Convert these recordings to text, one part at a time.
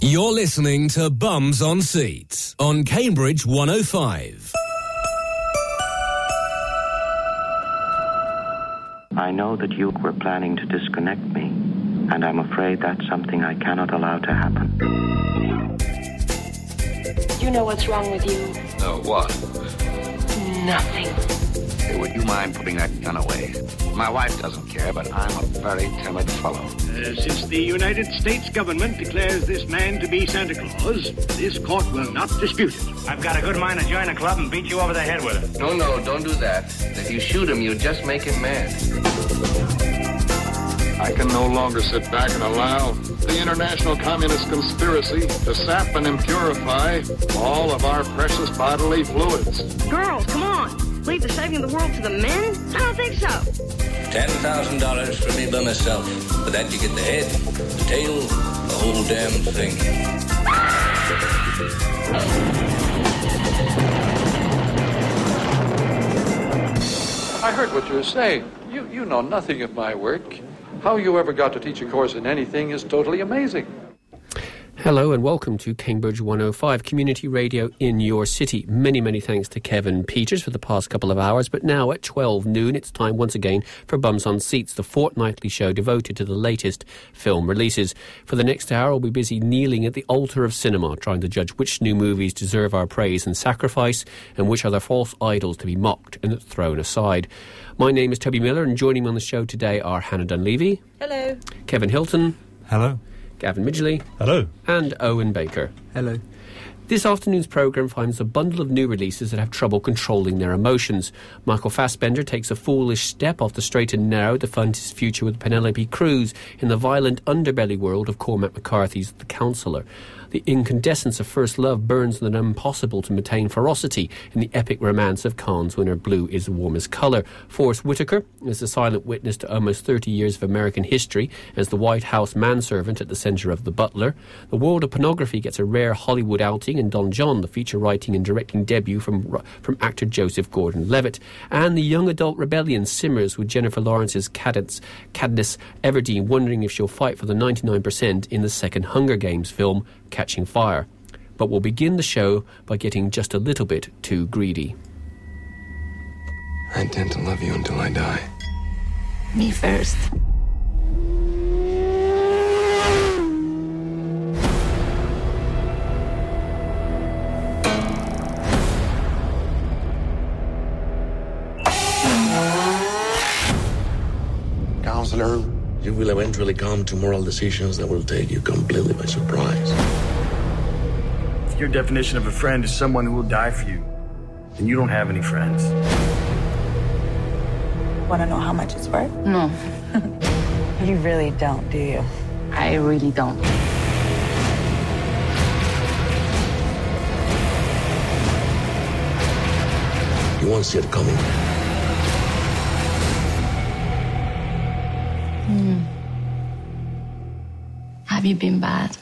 You're listening to Bums on Seats on Cambridge 105. I know that you were planning to disconnect me, and I'm afraid that's something I cannot allow to happen. You know what's wrong with you? No, what? Nothing. Hey, would you mind putting that gun away? My wife doesn't care, but I'm a very timid fellow. Since the United States government declares this man to be Santa Claus, this court will not dispute it. I've got a good mind to join a club and beat you over the head with it. No, don't do that. If you shoot him, you just make him mad. I can no longer sit back and allow the international communist conspiracy to sap and impurify all of our precious bodily fluids. Girls, come on. Leave the saving of the world to the men? I don't think so. $10,000 for me by myself. For that you get the head, the tail, the whole damn thing. I heard what you were saying. You know nothing of my work. How you ever got to teach a course in anything is totally amazing. Hello and welcome to Cambridge 105, community radio in your city. Many thanks to Kevin Peters for the past couple of hours. But now at 12 noon, it's time once again for Bums on Seats, the fortnightly show devoted to the latest film releases. For the next hour, we'll be busy kneeling at the altar of cinema, trying to judge which new movies deserve our praise and sacrifice, and which are the false idols to be mocked and thrown aside. My name is Toby Miller, and joining me on the show today are Hannah Dunleavy. Hello. Kevin Hilton. Hello. Gavin Midgley. Hello. And Owen Baker. Hello. This afternoon's programme finds a bundle of new releases that have trouble controlling their emotions. Michael Fassbender takes a foolish step off the straight and narrow to fund his future with Penelope Cruz in the violent underbelly world of Cormac McCarthy's The Counsellor. The incandescence of first love burns in an impossible to maintain ferocity in the epic romance of Cannes' winner Blue is the Warmest Colour. Forrest Whitaker is the silent witness to almost 30 years of American history as the White House manservant at the centre of The Butler. The world of pornography gets a rare Hollywood outing in Don John, the feature writing and directing debut from actor Joseph Gordon-Levitt. And the young adult rebellion simmers with Jennifer Lawrence's Katniss Everdeen wondering if she'll fight for the 99% in the second Hunger Games film, Catching Fire. But we'll begin the show by getting just a little bit too greedy. I intend to love you until I die. Me first. Counselor, you will eventually come to moral decisions that will take you completely by surprise. If your definition of a friend is someone who will die for you, then you don't have any friends. Want to know how much it's worth? No. You really don't, do you? I really don't. You won't see it coming. Have you been bad?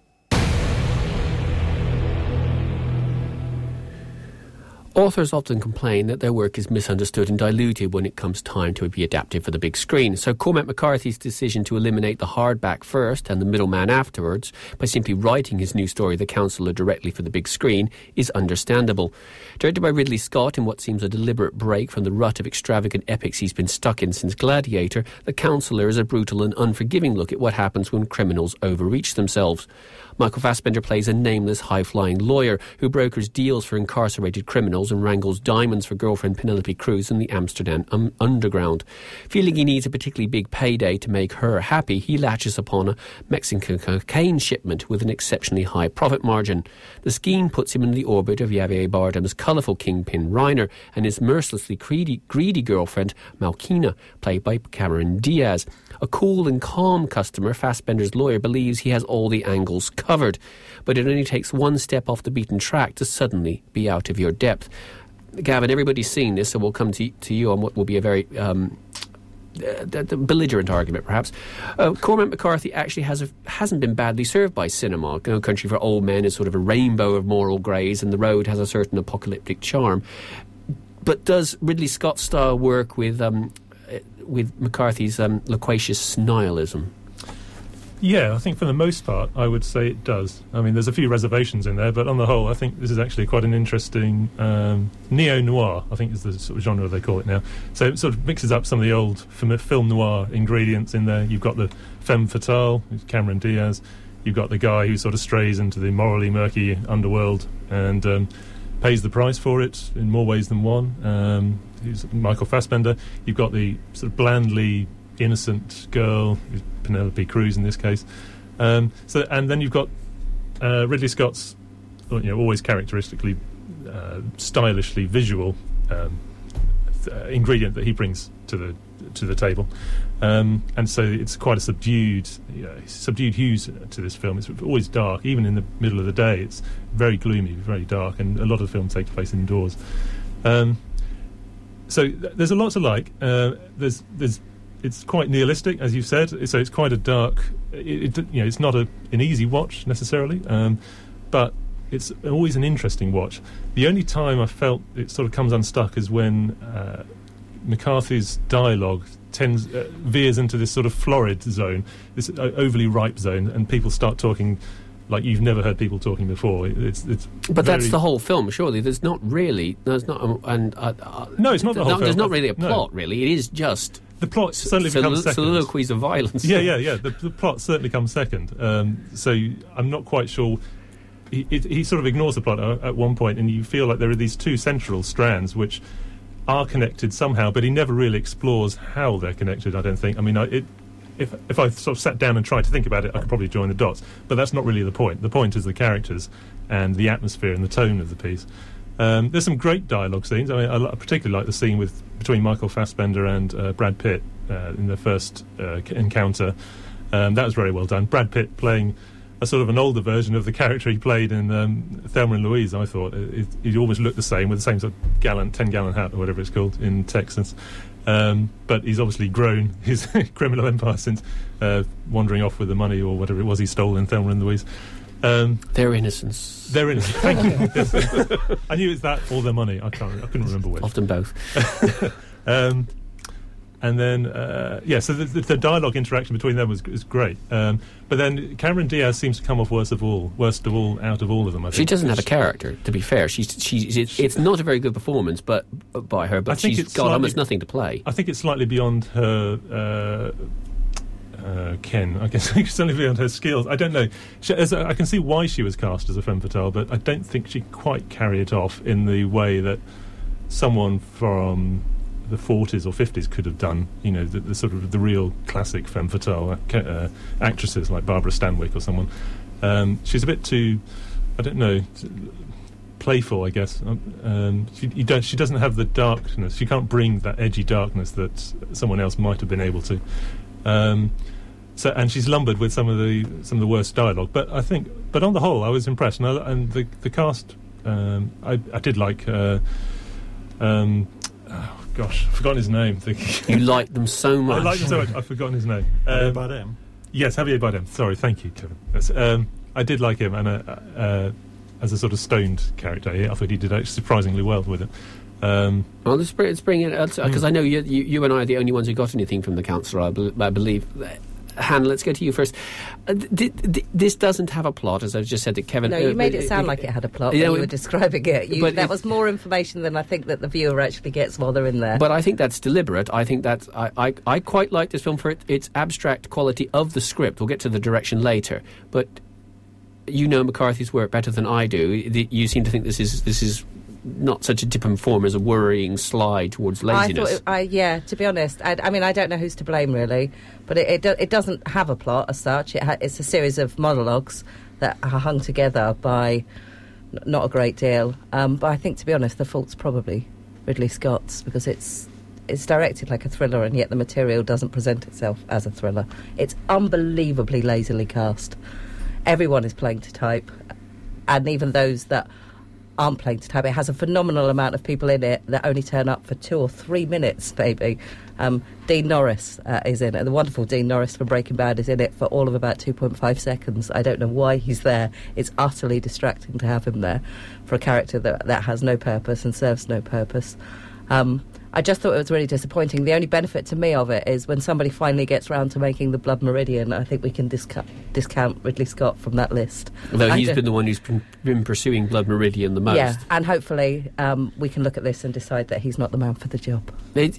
Authors often complain that their work is misunderstood and diluted when it comes time to be adapted for the big screen. So Cormac McCarthy's decision to eliminate the hardback first and the middleman afterwards by simply writing his new story, The Counsellor, directly for the big screen is understandable. Directed by Ridley Scott in what seems a deliberate break from the rut of extravagant epics he's been stuck in since Gladiator, The Counsellor is a brutal and unforgiving look at what happens when criminals overreach themselves. Michael Fassbender plays a nameless, high-flying lawyer who brokers deals for incarcerated criminals and wrangles diamonds for girlfriend Penelope Cruz in the Amsterdam underground. Feeling he needs a particularly big payday to make her happy, he latches upon a Mexican cocaine shipment with an exceptionally high profit margin. The scheme puts him in the orbit of Javier Bardem's colourful kingpin Reiner and his mercilessly greedy girlfriend Malkina, played by Cameron Diaz. A cool and calm customer, Fassbender's lawyer believes he has all the angles covered, but it only takes one step off the beaten track to suddenly be out of your depth. Gavin, everybody's seen this, so we'll come to you on what will be a very belligerent argument, perhaps. Cormac McCarthy actually hasn't been badly served by cinema. No Country for Old Men is sort of a rainbow of moral greys, and The Road has a certain apocalyptic charm. But does Ridley Scott's style work with McCarthy's loquacious nihilism? Yeah, I think for the most part, I would say it does. I mean, there's a few reservations in there, but on the whole, I think this is actually quite an interesting neo-noir, I think is the sort of genre they call it now. So it sort of mixes up some of the old film noir ingredients in there. You've got the femme fatale, who's Cameron Diaz. You've got the guy who sort of strays into the morally murky underworld and pays the price for it in more ways than one. Who's Michael Fassbender. You've got the sort of blandly innocent girl, Penelope Cruz in this case. And then you've got Ridley Scott's, always characteristically stylishly visual ingredient that he brings to the table. And so it's quite a subdued hues to this film. It's always dark, even in the middle of the day. It's very gloomy, very dark, and a lot of the film takes place indoors. So there's a lot to like. It's quite nihilistic, as you said. So it's quite a dark. It's not an easy watch necessarily, but it's always an interesting watch. The only time I felt it sort of comes unstuck is when McCarthy's dialogue veers into this sort of florid zone, this overly ripe zone, and people start talking like you've never heard people talking before. But that's the whole film, surely. There's not really. There's not, no, it's not the whole film. There's not really a plot, really. It is just. The plot certainly becomes second. Soliloquies of violence. Yeah. The plot certainly comes second. So I'm not quite sure. He sort of ignores the plot at one point, and you feel like there are these two central strands which are connected somehow, but he never really explores how they're connected, I don't think. I mean, if I sort of sat down and tried to think about it, I could probably join the dots. But that's not really the point. The point is the characters and the atmosphere and the tone of the piece. There's some great dialogue scenes. I mean, I particularly like the scene between Michael Fassbender and Brad Pitt in their first encounter. That was very well done. Brad Pitt playing a sort of an older version of the character he played in Thelma and Louise, I thought. He almost looked the same, with the same sort of 10-gallon hat or whatever it's called in Texas. But he's obviously grown his criminal empire since wandering off with the money or whatever it was he stole in Thelma and Louise. Their innocence. Their innocence. Thank you. Yes. I knew it's that or their money. I couldn't remember which. Often both. And then, so the dialogue interaction between them is great. But then Cameron Diaz seems to come off worst of all out of all of them. I think. She doesn't have a character, to be fair. It's not a very good performance, but she's got almost nothing to play. I think it's slightly beyond her. Ken, I guess certainly beyond her skills. I don't know. I can see why she was cast as a femme fatale, but I don't think she quite carried it off in the way that someone from the 40s or 50s could have done. The sort of the real classic femme fatale actresses like Barbara Stanwyck or someone. She's a bit too, I don't know, playful, I guess. She doesn't have the darkness. She can't bring that edgy darkness that someone else might have been able to. And she's lumbered with some of the worst dialogue, but on the whole, I was impressed. And the cast, I did like. Gosh, I've forgotten his name. You liked them so much. I liked them so much. I've forgotten his name. Javier Bardem. Yes, Javier Bardem. Sorry, thank you, Kevin. Yes, I did like him, and as a sort of stoned character, I thought he did actually surprisingly well with it. Well, let's bring it because I know you and I are the only ones who got anything from the council. I believe. Hannah, let's go to you first. This doesn't have a plot, as I've just said to Kevin. No, you made it sound like it had a plot when you were describing it. That was more information than I think that the viewer actually gets while they're in there. But I think that's deliberate. I think that's I quite like this film for its abstract quality of the script. We'll get to the direction later, but you know McCarthy's work better than I do. You seem to think this is not such a dip and form as a worrying slide towards laziness. To be honest, I mean, I don't know who's to blame really, but it doesn't have a plot as such. It's a series of monologues that are hung together by not a great deal. But I think, to be honest, the fault's probably Ridley Scott's, because it's directed like a thriller, and yet the material doesn't present itself as a thriller. It's unbelievably lazily cast. Everyone is playing to type, and even those that aren't playing to type. It has a phenomenal amount of people in it that only turn up for 2 or 3 minutes, maybe. Dean Norris is in it. The wonderful Dean Norris from Breaking Bad is in it for all of about 2.5 seconds. I don't know why he's there. It's utterly distracting to have him there for a character that has no purpose and serves no purpose. I just thought it was really disappointing. The only benefit to me of it is when somebody finally gets round to making the Blood Meridian, I think we can discount Ridley Scott from that list. Although he's been the one who's been pursuing Blood Meridian the most. Yeah, and hopefully we can look at this and decide that he's not the man for the job.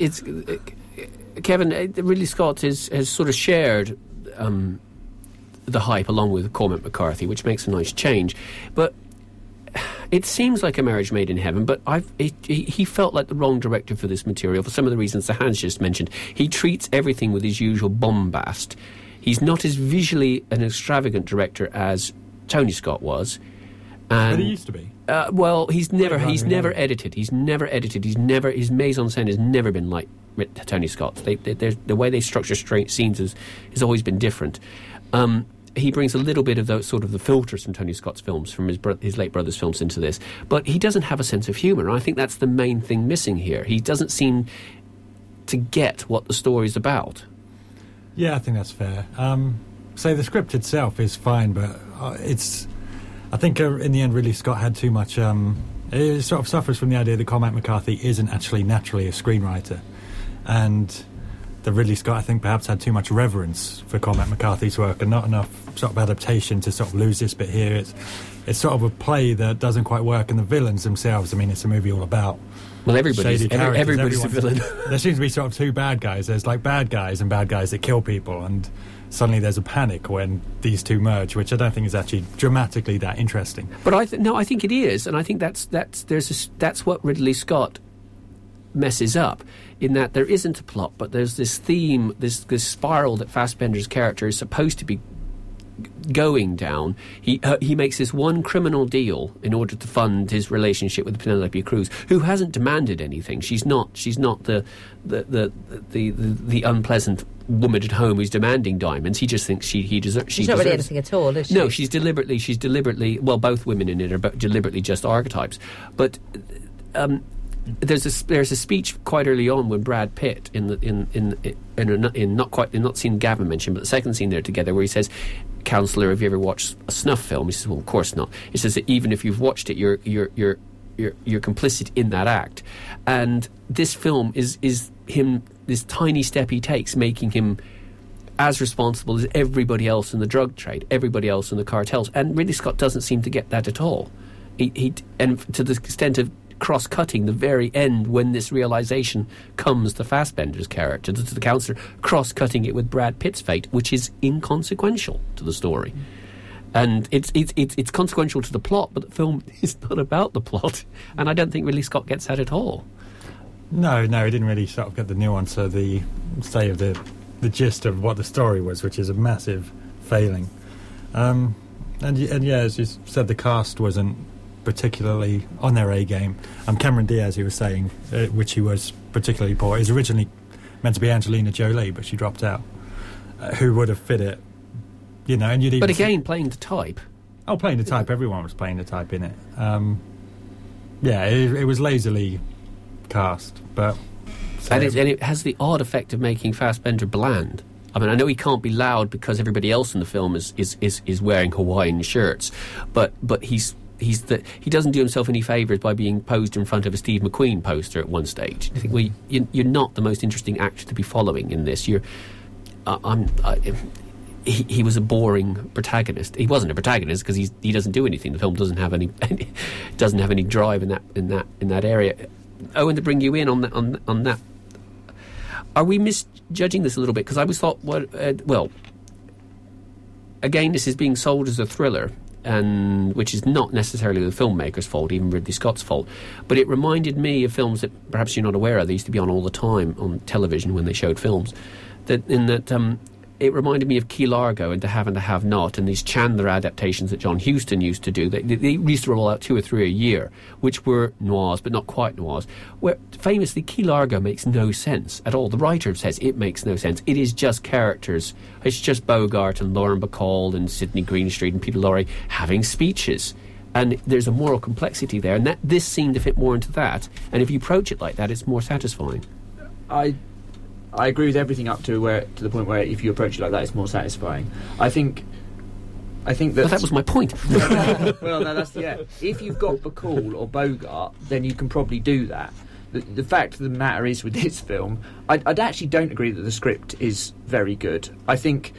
Kevin, Ridley Scott has sort of shared the hype along with Cormac McCarthy, which makes a nice change. But it seems like a marriage made in heaven, but he felt like the wrong director for this material for some of the reasons that Hans just mentioned. He treats everything with his usual bombast. He's not as visually an extravagant director as Tony Scott was. But he used to be. Well, he's never edited. His mise en scène has never been like Tony Scott's. The way they structure scenes has always been different. He brings a little bit of the filters from Tony Scott's films, from his late brother's films into this. But he doesn't have a sense of humour. I think that's the main thing missing here. He doesn't seem to get what the story's about. Yeah, I think that's fair. So the script itself is fine, but I think in the end, Ridley Scott had too much... it sort of suffers from the idea that Cormac McCarthy isn't actually naturally a screenwriter. And... that Ridley Scott, I think, perhaps had too much reverence for Cormac McCarthy's work and not enough sort of adaptation to sort of lose this bit here. It's sort of a play that doesn't quite work, and the villains themselves, I mean, it's a movie all about... Well, everybody's a villain. There seems to be sort of two bad guys. There's like bad guys and bad guys that kill people, and suddenly there's a panic when these two merge, which I don't think is actually dramatically that interesting. But I think it is, and I think that's what Ridley Scott messes up, in that there isn't a plot, but there's this theme, this spiral that Fassbender's character is supposed to be going down. He makes this one criminal deal in order to fund his relationship with Penelope Cruz, who hasn't demanded anything. She's not the unpleasant woman at home who's demanding diamonds. He just thinks she deserves. She's not really anything at all, is she? No, she's deliberately. Well, both women in it are deliberately just archetypes, but. There's a speech quite early on when Brad Pitt not seen Gavin mentioned, but the second scene they're together, where he says, "Counselor, have you ever watched a snuff film?" He says, "Well, of course not." He says that even if you've watched it, you're complicit in that act. And this film is him, this tiny step he takes, making him as responsible as everybody else in the drug trade, everybody else in the cartels. And Ridley Scott doesn't seem to get that at all. He and to the extent of cross-cutting the very end, when this realisation comes to Fassbender's character, to the counsellor, cross-cutting it with Brad Pitt's fate, which is inconsequential to the story. And it's consequential to the plot, but the film is not about the plot. And I don't think Ridley Scott gets that at all. No, he didn't really sort of get the nuance of the gist of what the story was, which is a massive failing. And yeah, as you said, the cast wasn't particularly on their A game. Cameron Diaz, he was saying, which he was particularly poor, is originally meant to be Angelina Jolie, but she dropped out. Who would have fit it? You know, and you'd even. But again, playing the type. Oh, playing the type. Everyone was playing the type in it. Yeah, it was lazily cast, but. And it has the odd effect of making Fassbender bland. I mean, I know he can't be loud because everybody else in the film is wearing Hawaiian shirts, but he doesn't do himself any favours by being posed in front of a Steve McQueen poster at one stage. I think, well, you're not the most interesting actor to be following in this. He was a boring protagonist. He wasn't a protagonist because he doesn't do anything. The film doesn't have any drive in that area. Owen, to bring you in on that, are we misjudging this a little bit? Because I always thought, again, this is being sold as a thriller, and which is not necessarily the filmmaker's fault, even Ridley Scott's fault. But it reminded me of films that perhaps you're not aware of. They used to be on all the time on television when they showed films. It reminded me of Key Largo and To Have and To Have Not, and these Chandler adaptations that John Huston used to do. They used to roll out 2 or 3 a year, which were noirs, but not quite noirs. Where, famously, Key Largo makes no sense at all. The writer says it makes no sense. It is just characters. It's just Bogart and Lauren Bacall and Sidney Greenstreet and Peter Lorre having speeches. And there's a moral complexity there, and this seemed to fit more into that. And if you approach it like that, it's more satisfying. I agree with everything up to the point where if you approach it like that, it's more satisfying. I think that... Well, that was my point. Well, no, that's... Yeah. If you've got Bacall or Bogart, then you can probably do that. the fact of the matter is with this film, I actually don't agree that the script is very good. I think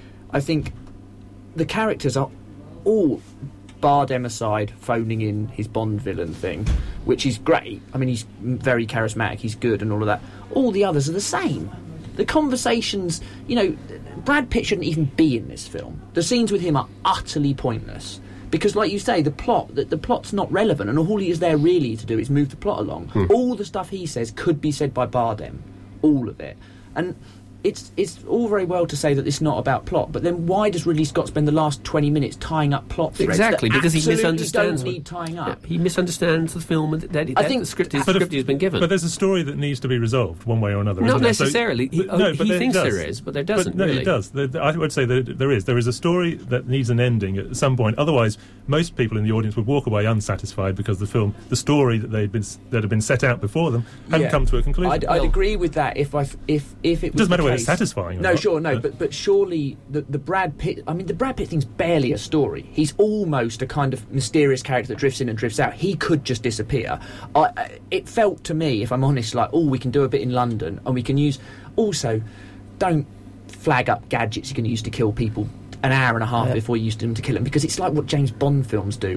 the characters are all, Bardem aside, phoning in his Bond villain thing, which is great. I mean, he's very charismatic, he's good and all of that. All the others are the same. The conversations, Brad Pitt shouldn't even be in this film. The scenes with him are utterly pointless. Because, like you say, the plot's not relevant, and all he is there really to do is move the plot along. All the stuff he says could be said by Bardem. All of it. And it's all very well to say that it's not about plot, but then why does Ridley Scott spend the last 20 minutes tying up plot threads? Exactly, that because he misunderstands. Don't need tying up. Yeah, he misunderstands the film that the script he's been given. But there's a story that needs to be resolved one way or another. Not isn't necessarily. So, he thinks there is, but there doesn't. No, really. it does. I would say that there is. There is a story that needs an ending at some point. Otherwise, most people in the audience would walk away unsatisfied because the story that had been set out before them hadn't come to a conclusion. I'd agree with that if it was. It doesn't matter whether it's satisfying. No, sure, no, but surely the Brad Pitt. I mean, the Brad Pitt thing's barely a story. He's almost a kind of mysterious character that drifts in and drifts out. He could just disappear. It felt to me, if I'm honest, like, we can do a bit in London, and we can use. Also, don't flag up gadgets you can use to kill people an hour and a half before you use them to kill them, because it's like what James Bond films do.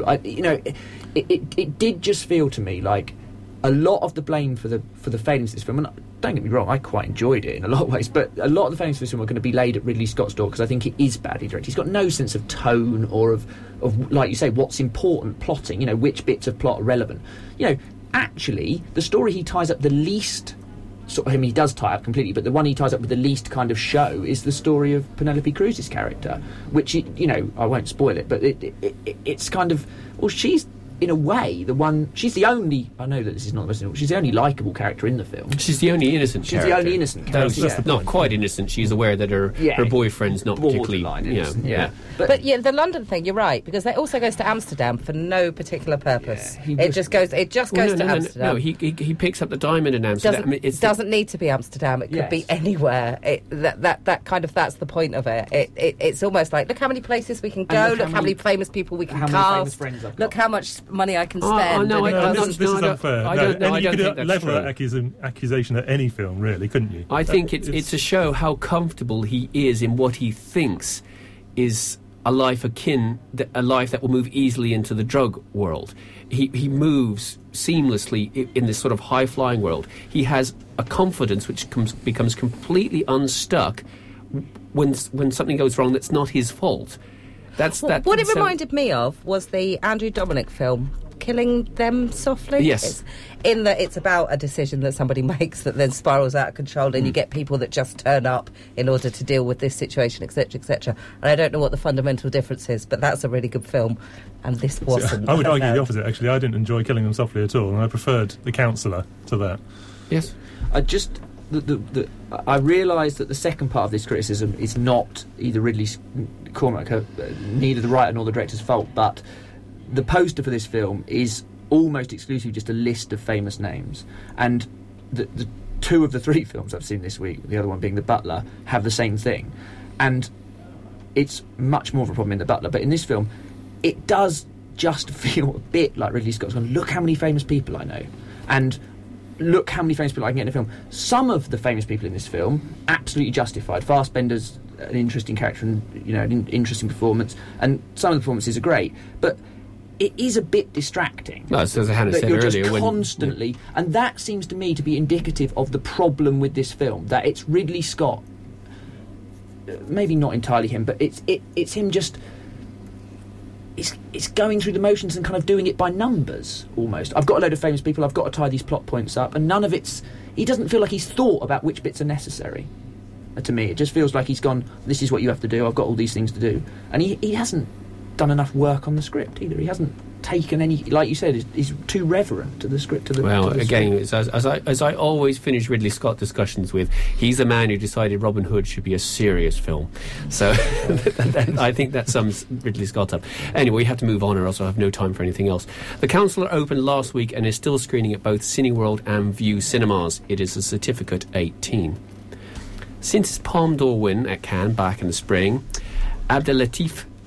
It did just feel to me like a lot of the blame for the failings of this film, and don't get me wrong, I quite enjoyed it in a lot of ways, but a lot of the failings of this film are going to be laid at Ridley Scott's door, because I think it is badly directed. He's got no sense of tone or of like you say, what's important plotting, which bits of plot are relevant. Actually, the story he ties up the least, he does tie up completely, but the one he ties up with the least kind of show is the story of Penelope Cruz's character, which, I won't spoil it, but it's kind of, well, she's in a way she's the only, I know that this is not the most, she's the only likeable character in the film. She's the only innocent character. She's the only innocent character. Not quite innocent. She's aware that her boyfriend's not particularly innocent. But the London thing, you're right, because it also goes to Amsterdam for no particular purpose. It just goes to Amsterdam. No, he picks up the diamond in Amsterdam. It doesn't need to be Amsterdam. It could be anywhere. That's the point of it. It's almost like, look how many places we can go. Look how many famous people we can cast. Look how much money I can spend. This is unfair. I don't you think could that's level true. that accusation at any film, really, couldn't you? I think it's to show how comfortable he is in what he thinks is a life a life that will move easily into the drug world. He moves seamlessly in this sort of high-flying world. He has a confidence which becomes completely unstuck when something goes wrong that's not his fault. What it reminded me of was the Andrew Dominik film, Killing Them Softly. Yes. In that it's about a decision that somebody makes that then spirals out of control, and you get people that just turn up in order to deal with this situation, etc., etc. And I don't know what the fundamental difference is, but that's a really good film, and this wasn't. I would argue the opposite, actually. I didn't enjoy Killing Them Softly at all, and I preferred The Counsellor to that. Yes. I realise that the second part of this criticism is not either Cormac, neither the writer nor the director's fault, but the poster for this film is almost exclusively just a list of famous names, and the two of the three films I've seen this week, the other one being The Butler, have the same thing, and it's much more of a problem in The Butler, but in this film it does just feel a bit like Ridley Scott's gone, look how many famous people I know, and look how many famous people I can get in a film. Some of the famous people in this film absolutely justified. Fassbender's an interesting character and an interesting performance, and some of the performances are great, but it is a bit distracting. No, as Hannah said you're earlier, just constantly, and that seems to me to be indicative of the problem with this film, that it's Ridley Scott, maybe not entirely him, but it's him just. It's going through the motions and kind of doing it by numbers, almost. I've got a load of famous people, I've got to tie these plot points up, and none of it's... He doesn't feel like he's thought about which bits are necessary. To me, it just feels like he's gone, this is what you have to do, I've got all these things to do. And he hasn't done enough work on the script either. He hasn't taken any... Like you said, he's too reverent to the script. Again, as I always finish Ridley Scott discussions with, he's the man who decided Robin Hood should be a serious film. So I think that sums Ridley Scott up. Anyway, we have to move on or else I'll have no time for anything else. The Counsellor opened last week and is still screening at both Cineworld and View Cinemas. It is a Certificate 18. Since his Palme d'Or win at Cannes back in the spring, Abdelatif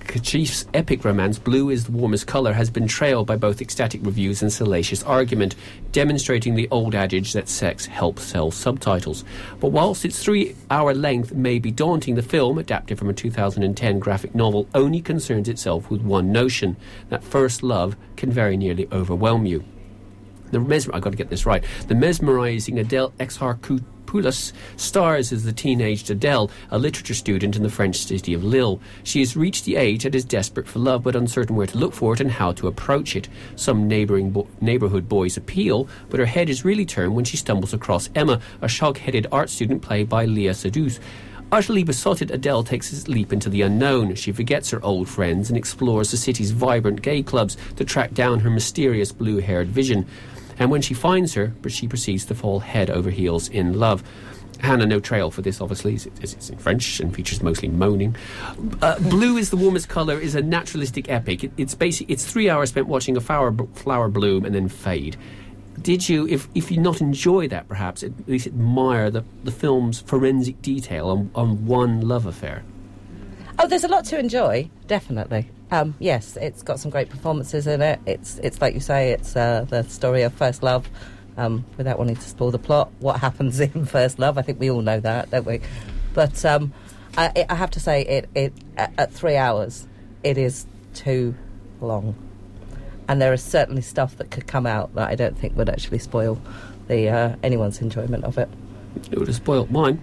Kachif's epic romance, Blue is the Warmest Colour, has been trailed by both ecstatic reviews and salacious argument, demonstrating the old adage that sex helps sell subtitles. But whilst its 3-hour length may be daunting, the film, adapted from a 2010 graphic novel, only concerns itself with one notion, that first love can very nearly overwhelm you. I've got to get this right. The mesmerising Adele Exarchopoulos stars as the teenaged Adele, a literature student in the French city of Lille. She has reached the age that is desperate for love, but uncertain where to look for it and how to approach it. Some neighbourhood boys appeal, but her head is really turned when she stumbles across Emma, a shock-headed art student played by Léa Seydoux. Utterly besotted, Adele takes a leap into the unknown. She forgets her old friends and explores the city's vibrant gay clubs to track down her mysterious blue-haired vision. And when she finds her, she proceeds to fall head over heels in love. Hannah, no trail for this, obviously. It's in French and features mostly moaning. Blue is the Warmest Colour is a naturalistic epic. It's 3 hours spent watching a flower bloom and then fade. Did you, if you not enjoy that, perhaps, at least admire the film's forensic detail on one love affair? Oh, there's a lot to enjoy, definitely. Yes, it's got some great performances in it. It's like you say, it's the story of first love. Without wanting to spoil the plot, what happens in first love? I think we all know that, don't we? But I have to say, it at 3 hours, it is too long, and there is certainly stuff that could come out that I don't think would actually spoil anyone's enjoyment of it. It would have spoilt mine.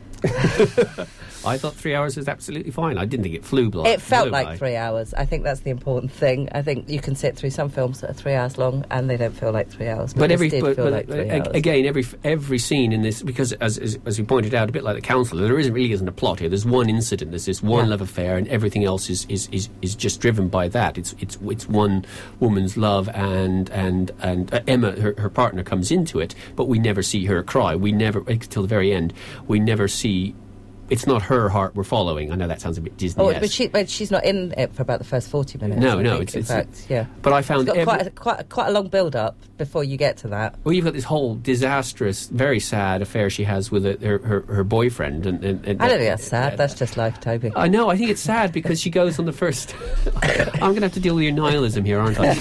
I thought 3 hours was absolutely fine. I didn't think it flew by. It felt like 3 hours. I think that's the important thing. I think you can sit through some films that are 3 hours long and they don't feel like 3 hours. But this did feel like 3 hours. Again, every scene in this, because as we pointed out, a bit like The Counselor, there really isn't a plot here. There's one incident. There's this one love affair, and everything else is just driven by that. It's one woman's love, and Emma, her partner, comes into it, but we never see her cry. We never, till the very end, we never see. It's not her heart we're following. I know that sounds a bit Disney-esque. Oh, but she's not in it for about the first 40 minutes. No, in fact, yeah. But I found it's got quite a long build-up before you get to that. Well, you've got this whole disastrous, very sad affair she has with her boyfriend. And I don't think that's sad. That's just life, Toby. I know. I think it's sad because she goes on the first. I'm going to have to deal with your nihilism here, aren't I?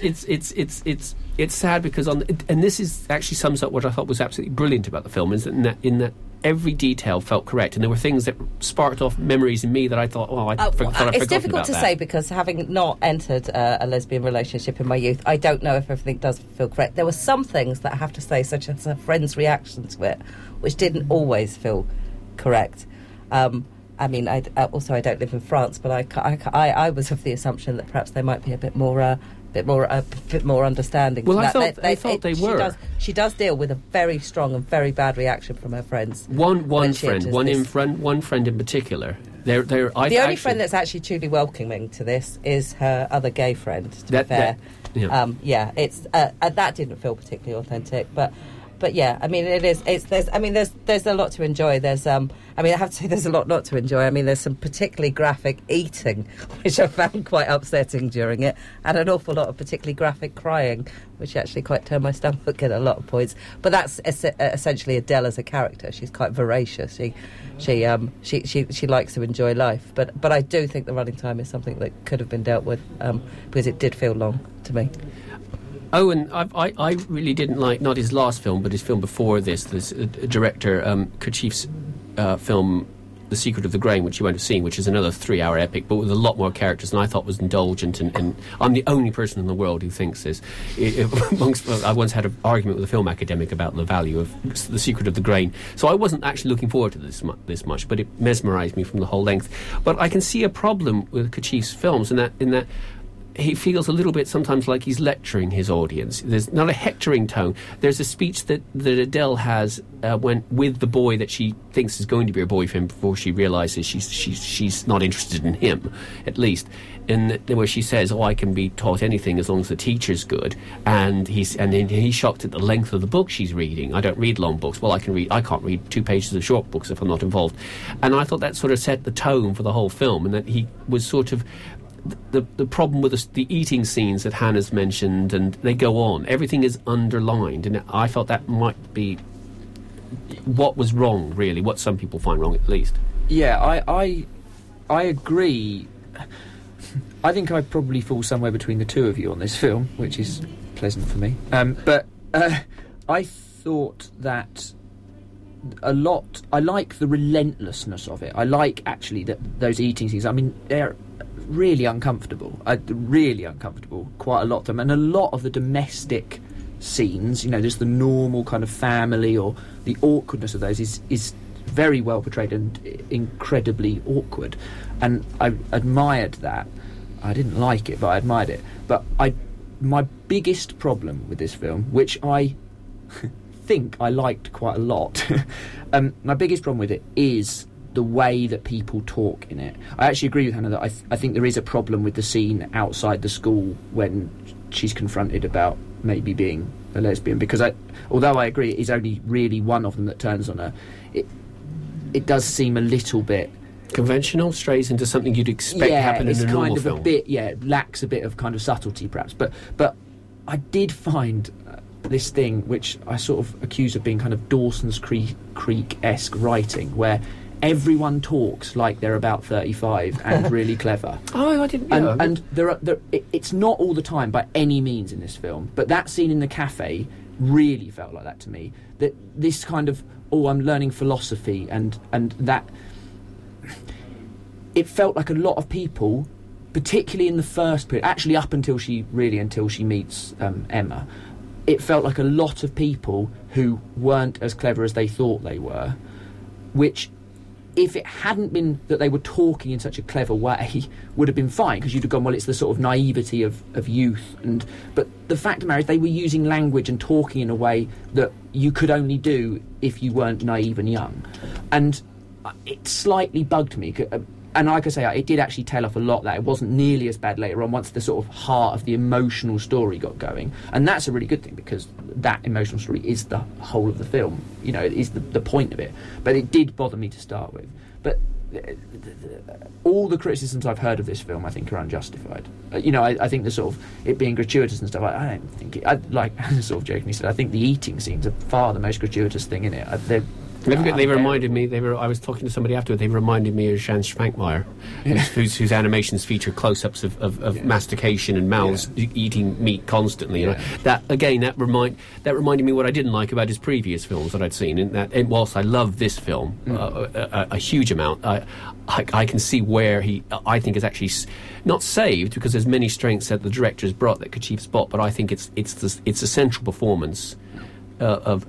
It's sad because and this is actually sums up what I thought was absolutely brilliant about the film, is that in that every detail felt correct, and there were things that sparked off memories in me that I thought, I'd forgotten about that. It's difficult to say because having not entered a lesbian relationship in my youth, I don't know if everything does feel correct. There were some things that I have to say, such as a friend's reaction to it, which didn't always feel correct. I mean, I don't live in France, but I was of the assumption that perhaps they might be a bit more understanding. Well, I thought they were. She does deal with a very strong and very bad reaction from her friends. One friend in particular. The only friend that's actually truly welcoming to this is her other gay friend. To be fair, it's that didn't feel particularly authentic, but yeah, I mean, it is. There's a lot to enjoy. I have to say there's a lot not to enjoy. I mean, there's some particularly graphic eating, which I found quite upsetting during it, and an awful lot of particularly graphic crying, which actually quite turned my stomach at a lot of points. But that's essentially Adele as a character. She's quite voracious. She likes to enjoy life. But I do think the running time is something that could have been dealt with because it did feel long to me. Oh, and I really didn't like, not his last film, but his film before this director, Kachif's film, The Secret of the Grain, which you won't have seen, which is another 3-hour epic, but with a lot more characters, and I thought was indulgent, and I'm the only person in the world who thinks this. I once had an argument with a film academic about the value of The Secret of the Grain, so I wasn't actually looking forward to this much, but it mesmerised me from the whole length. But I can see a problem with Kachif's films in that he feels a little bit sometimes like he's lecturing his audience. There's not a hectoring tone. There's a speech that Adele has when with the boy that she thinks is going to be her boyfriend before she realises she's not interested in him, at least. Where she says, I can be taught anything as long as the teacher's good. And he's shocked at the length of the book she's reading. I don't read long books. Well, I can't read 2 pages of short books if I'm not involved. And I thought that sort of set the tone for the whole film, and that he was sort of the problem with the eating scenes that Hannah's mentioned, and they go on. Everything is underlined, and I felt that might be what was wrong, really, what some people find wrong, at least. Yeah, I agree. I think I probably fall somewhere between the two of you on this film, which is pleasant for me. But I thought that a lot. I like the relentlessness of it. I like actually those eating scenes. I mean, they're really uncomfortable. Really uncomfortable. Quite a lot of them, and a lot of the domestic scenes. You know, there's the normal kind of family or the awkwardness of those is very well portrayed and incredibly awkward, and I admired that. I didn't like it, but I admired it. But my biggest problem with this film, which I think I liked quite a lot, my biggest problem with it is the way that people talk in it. I actually agree with Hannah that I think there is a problem with the scene outside the school when she's confronted about maybe being a lesbian, because although I agree it is only really one of them that turns on her, it does seem a little bit conventional, strays into something you'd expect to happen in a normal film. Lacks a bit of kind of subtlety perhaps, but I did find this thing which I sort of accuse of being kind of Dawson's Creek-esque writing, where everyone talks like they're about 35 and really clever. Oh, I didn't. And it's not all the time by any means in this film, but that scene in the cafe really felt like that to me. That this kind of I'm learning philosophy and that. It felt like a lot of people, particularly in the first period, actually up until she meets Emma, it felt like a lot of people who weren't as clever as they thought they were, which, if it hadn't been that they were talking in such a clever way, would have been fine, because you'd have gone, well, it's the sort of naivety of youth. But the fact of the matter is they were using language and talking in a way that you could only do if you weren't naive and young. And it slightly bugged me. And like I say, it did actually tail off a lot that it wasn't nearly as bad later on once the sort of heart of the emotional story got going. And that's a really good thing, because that emotional story is the whole of the film. You know, it is the point of it. But it did bother me to start with. But all the criticisms I've heard of this film, I think, are unjustified. I think the sort of it being gratuitous and stuff, I don't think it... like Hannah sort of jokingly said, I think the eating scenes are far the most gratuitous thing in it. They reminded me. I was talking to somebody afterward. They reminded me of Jan Schwankmeyer, whose animations feature close-ups of mastication and mouths eating meat constantly. You know? That reminded me what I didn't like about his previous films that I'd seen. And whilst I love this film a huge amount, I can see where I think is actually not saved, because there's many strengths that the director has brought that could chief spot. But I think it's the central performance of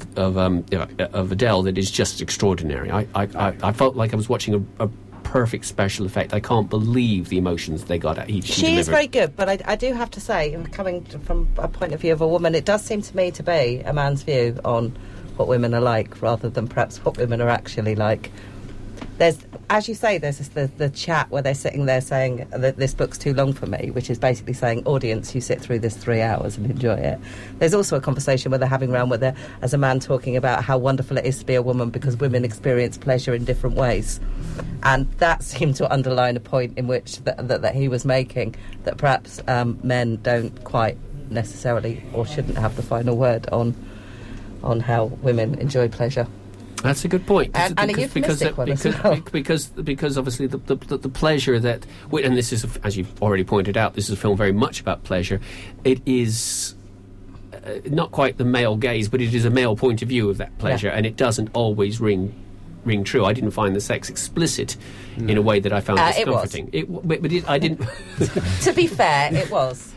Adele that is just extraordinary. I felt like I was watching a perfect special effect. I can't believe the emotions they got at each. She is very good, but I do have to say, coming from a point of view of a woman, it does seem to me to be a man's view on what women are like, rather than perhaps what women are actually like. There's, as you say, there's the chat where they're sitting there saying that this book's too long for me, which is basically saying, audience, you sit through this 3 hours and enjoy it. There's also a conversation where they're having around where they're, as a man, talking about how wonderful it is to be a woman because women experience pleasure in different ways. And that seemed to underline a point in which that he was making, that perhaps men don't quite necessarily or shouldn't have the final word on how women enjoy pleasure. That's a good point. And a euphemistic one as well. Because obviously the pleasure that... And this is, as you've already pointed out, this is a film very much about pleasure. It is not quite the male gaze, but it is a male point of view of that pleasure, and it doesn't always ring true. I didn't find the sex explicit in a way that I found discomforting. I didn't... To be fair, it was.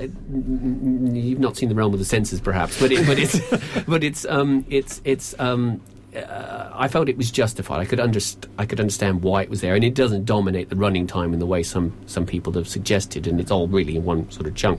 You've not seen The Realm of the Senses, perhaps, but I felt it was justified. I could understand why it was there, and it doesn't dominate the running time in the way some people have suggested, and it's all really in one sort of chunk.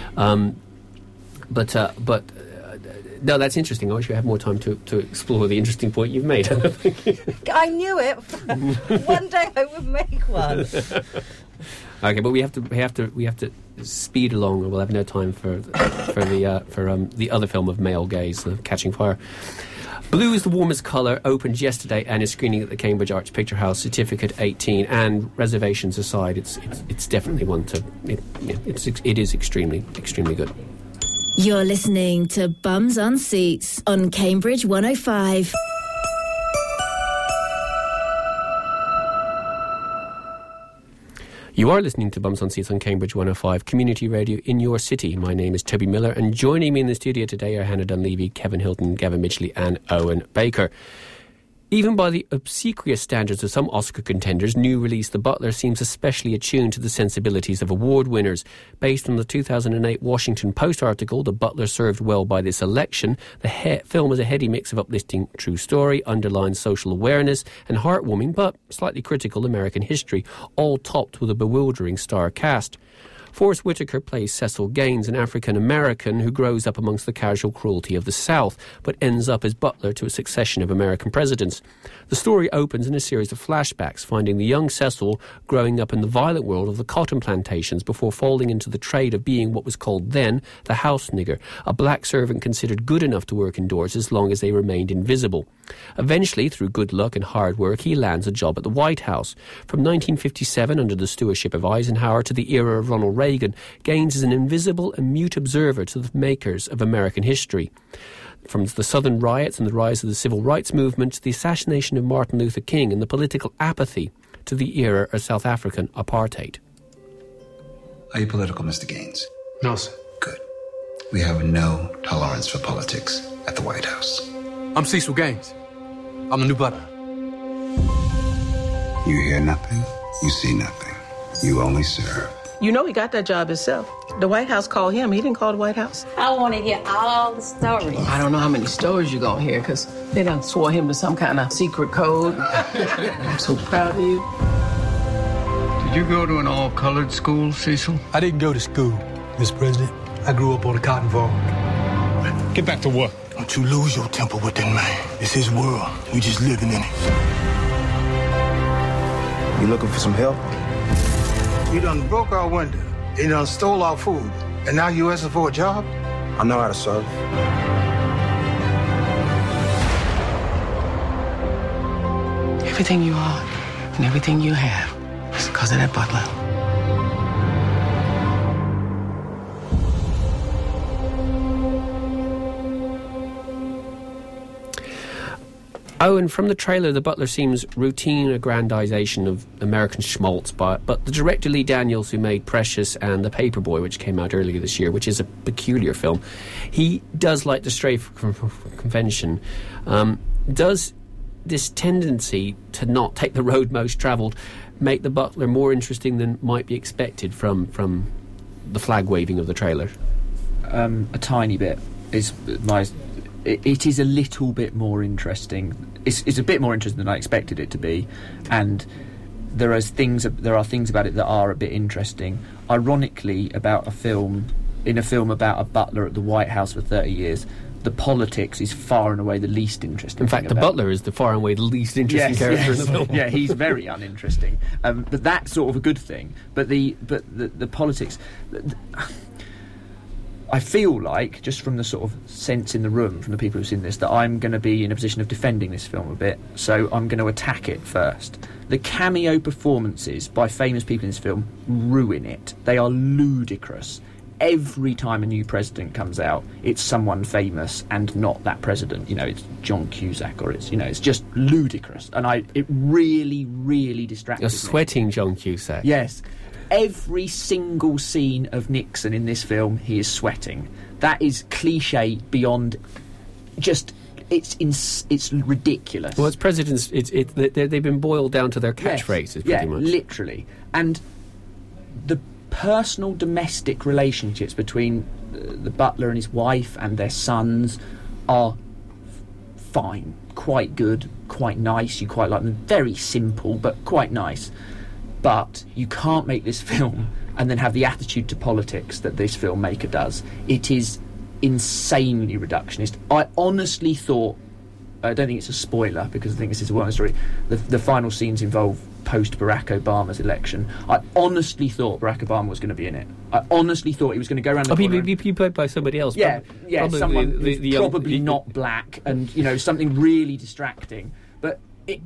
But no, that's interesting. I wish we had more time to explore the interesting point you've made. I knew it. One day I would make one. Okay, but we have to speed along, or we'll have no time for the other film of male gaze, Catching Fire. Blue is the Warmest Colour opened yesterday and is screening at the Cambridge Arts Picture House, Certificate 18, and reservations aside, it's definitely one to... It is extremely, extremely good. You're listening to Bums on Seats on Cambridge 105. You are listening to Bums on Seats on Cambridge 105, Community Radio in your city. My name is Toby Miller, and joining me in the studio today are Hannah Dunleavy, Kevin Hilton, Gavin Midgley and Owen Baker. Even by the obsequious standards of some Oscar contenders, new release The Butler seems especially attuned to the sensibilities of award winners. Based on the 2008 Washington Post article, The Butler served well by this election. The film is a heady mix of uplifting true story, underlined social awareness and heartwarming but slightly critical American history, all topped with a bewildering star cast. Forrest Whitaker plays Cecil Gaines, an African-American who grows up amongst the casual cruelty of the South, but ends up as butler to a succession of American presidents. The story opens in a series of flashbacks, finding the young Cecil growing up in the violent world of the cotton plantations before falling into the trade of being what was called then the house nigger, a black servant considered good enough to work indoors as long as they remained invisible. Eventually, through good luck and hard work, he lands a job at the White House. From 1957, under the stewardship of Eisenhower, to the era of Ronald Reagan, Gaines is an invisible and mute observer to the makers of American history. From the Southern riots and the rise of the Civil Rights Movement to the assassination of Martin Luther King and the political apathy to the era of South African apartheid. Are you political, Mr. Gaines? No, sir. Good. We have no tolerance for politics at the White House. I'm Cecil Gaines. I'm the new butler. You hear nothing, you see nothing. You only serve. You know he got that job himself. The White House called him. He didn't call the White House. I want to hear all the stories. I don't know how many stories you're going to hear because they done swore him to some kind of secret code. I'm so proud of you. Did you go to an all-colored school, Cecil? I didn't go to school, Mr. President. I grew up on a cotton farm. Get back to work. Don't you lose your temper with that man. It's his world. We just living in it. You looking for some help? You done broke our window. You done stole our food. And now you asking for a job? I know how to serve. Everything you are and everything you have is because of that butler. Owen, from the trailer, The Butler seems routine aggrandization of American schmaltz, but the director Lee Daniels, who made Precious and The Paperboy, which came out earlier this year, which is a peculiar film, he does like to stray from convention. Does this tendency to not take the road most travelled make The Butler more interesting than might be expected from the flag waving of the trailer? A tiny bit is my... It is a little bit more interesting. It's a bit more interesting than I expected it to be, and there are things about it that are a bit interesting. Ironically, about a film about a butler at the White House for 30 years, the politics is far and away the least interesting. In fact, the butler is the far and away the least interesting character in the film. Yeah, he's very uninteresting. But that's sort of a good thing. But the politics. I feel like, just from the sort of sense in the room from the people who've seen this, that I'm going to be in a position of defending this film a bit, so I'm going to attack it first. The cameo performances by famous people in this film ruin it. They are ludicrous. Every time a new president comes out, it's someone famous and not that president. You know, it's John Cusack, or it's just ludicrous. And it really, really distracted me. You're sweating John Cusack. Yes. Every single scene of Nixon in this film, he is sweating. That is cliche beyond just... It's ridiculous. Well, it's presidents... they've been boiled down to their catchphrases, pretty much. Yeah, literally. And the personal domestic relationships between the butler and his wife and their sons are fine, quite good, quite nice. You quite like them. Very simple, but quite nice. But you can't make this film and then have the attitude to politics that this filmmaker does. It is insanely reductionist. I honestly thought, I don't think it's a spoiler because I think this is a well-known story, the final scenes involve post-Barack Obama's election. I honestly thought Barack Obama was going to be in it. I honestly thought he was going to go around the corner. Be played by somebody else. Yeah, probably someone who's probably not black and, something really distracting. But it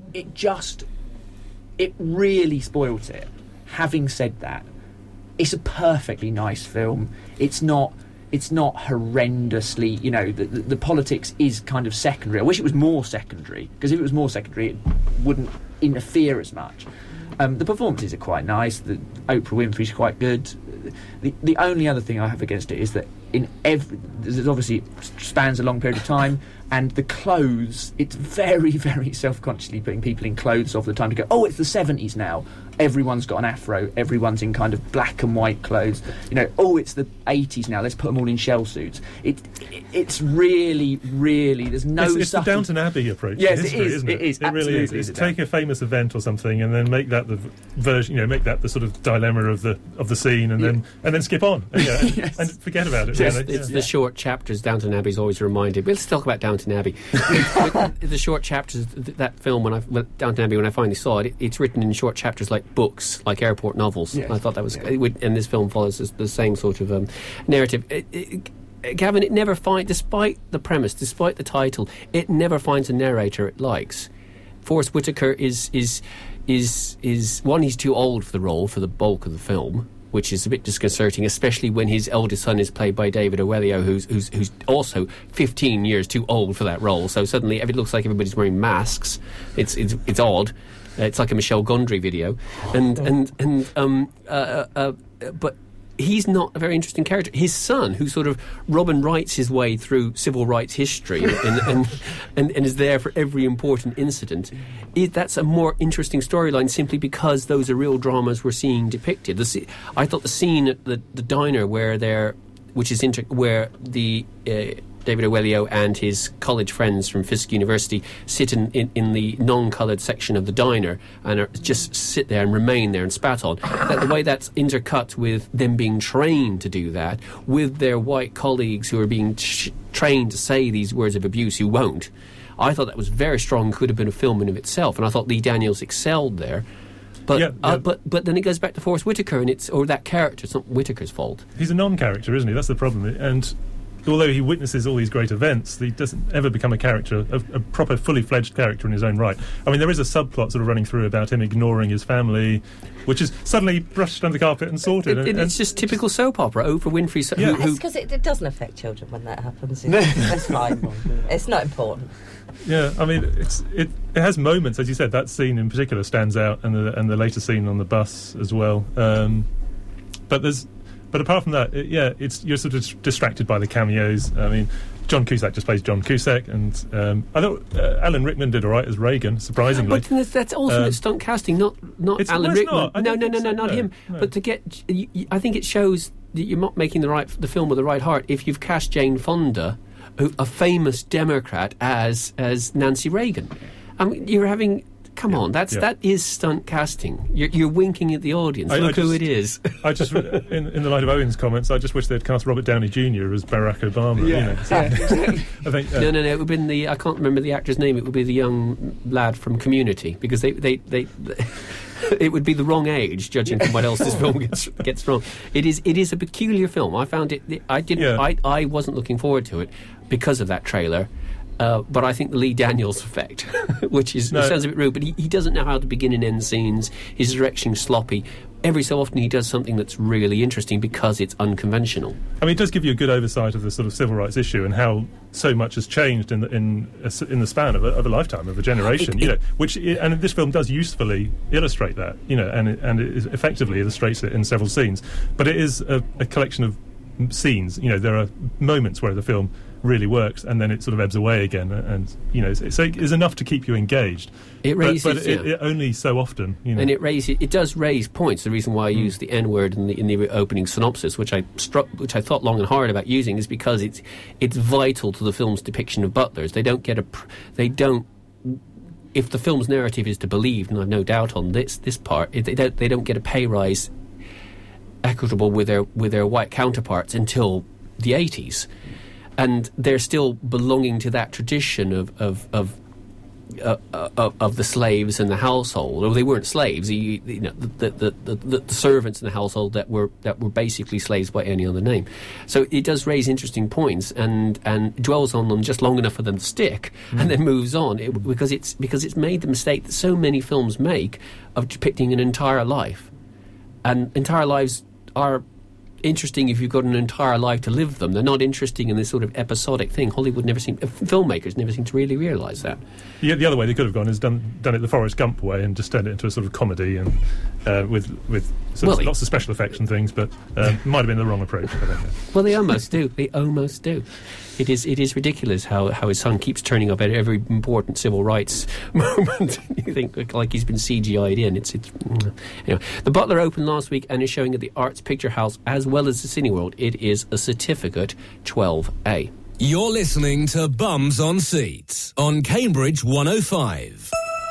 really spoilt it. Having said that, it's a perfectly nice film. It's not horrendously, the politics is kind of secondary. I wish it was more secondary, because if it was more secondary, it wouldn't interfere as much. The performances are quite nice. The Oprah Winfrey's quite good. The only other thing I have against it is that there's obviously it spans a long period of time, and the clothes, it's very, very self-consciously putting people in clothes all the time to go, oh, it's the 70s now. Everyone's got an afro. Everyone's in kind of black and white clothes. Oh, it's the 80s now. Let's put them all in shell suits. It's really, really. There's no. It's the Downton Abbey approach. Yes, to history, isn't it? It is. It really is. It's take a famous event or something, and then make that the version. Make that the sort of dilemma of the scene, and then skip on. Yes. And forget about it. It's the short chapters. Downton Abbey's always reminded. Let's talk about Downton Abbey. The short chapters. That film, Downton Abbey, when I finally saw it, it's written in short chapters like books, like airport novels. Yes. I thought that was, and this film follows the same sort of narrative. Gavin, it never finds, despite the premise, despite the title, it never finds a narrator it likes. Forrest Whitaker is one, he's too old for the role for the bulk of the film, which is a bit disconcerting, especially when his eldest son is played by David Oyelowo, who's also 15 years too old for that role. So suddenly it looks like everybody's wearing masks. It's odd. It's like a Michel Gondry video, but he's not a very interesting character. His son, who sort of Robin writes his way through civil rights history and is there for every important incident, that's a more interesting storyline simply because those are real dramas we're seeing depicted. I thought the scene at the diner where David Oyelowo and his college friends from Fisk University sit in the non-coloured section of the diner and just sit there and remain there and spat on. The way that's intercut with them being trained to do that, with their white colleagues who are being trained to say these words of abuse who won't, I thought that was very strong, could have been a film in of itself, and I thought Lee Daniels excelled there. But but then it goes back to Forrest Whitaker, and or that character. It's not Whitaker's fault. He's a non-character, isn't he? That's the problem. And although he witnesses all these great events, he doesn't ever become a character, a proper, fully fledged character in his own right. I mean, there is a subplot sort of running through about him ignoring his family, which is suddenly brushed under the carpet and sorted. It's just typical soap opera. Oprah Winfrey. It's because it doesn't affect children when that happens. That's fine. It's not important. Yeah, I mean, it has moments, as you said. That scene in particular stands out, and the later scene on the bus as well. But apart from that, you're sort of distracted by the cameos. I mean, John Cusack just plays John Cusack, and I thought Alan Rickman did all right as Reagan, surprisingly. But that's ultimate stunt casting, not Alan Rickman. Not him. No. But to get, I think it shows that you're not making the film with the right heart if you've cast Jane Fonda, a famous Democrat, as Nancy Reagan. I mean, you're having. Come on, that is stunt casting. You're winking at the audience. Look who it is. I just, in the light of Owen's comments, I just wish they'd cast Robert Downey Jr. as Barack Obama. I think. No. It would have been I can't remember the actor's name. It would be the young lad from Community, because they it would be the wrong age, judging from what else this film gets wrong. It is a peculiar film. I found it. I wasn't looking forward to it because of that trailer. But I think the Lee Daniels effect, which sounds a bit rude, but he doesn't know how to begin and end scenes. His direction's sloppy. Every so often he does something that's really interesting because it's unconventional. I mean, it does give you a good oversight of the sort of civil rights issue and how so much has changed in the span of a lifetime, of a generation. And this film does usefully illustrate that, and it effectively illustrates it in several scenes. But it is a collection of scenes. There are moments where the film really works, and then it sort of ebbs away again, and so it's enough to keep you engaged. It raises, but it only so often, and it does raise points. The reason why I used the N-word in the opening synopsis, which I thought long and hard about using, is because it's vital to the film's depiction of butlers. If the film's narrative is to believe, and I've no doubt on this part, they don't get a pay rise equitable with their white counterparts until the 80s. And they're still belonging to that tradition of the slaves in the household. Or they weren't slaves, the servants in the household that were basically slaves by any other name. So it does raise interesting points and dwells on them just long enough for them to stick, and then moves on because it's made the mistake that so many films make of depicting an entire life, and entire lives are interesting if you've got an entire life to live them. They're not interesting in this sort of episodic thing. Filmmakers never seem to really realise that. Yeah, the other way they could have gone is done it the Forrest Gump way and just turned it into a sort of comedy and with lots of special effects and things, but might have been the wrong approach. I don't know. Well, they almost do. They almost do. It is ridiculous how his son keeps turning up at every important civil rights moment. You think like he's been CGI'd in. It's anyway. The Butler opened last week and is showing at the Arts Picture House as well as the Cineworld. It is a certificate 12A. You're listening to Bums on Seats on Cambridge 105.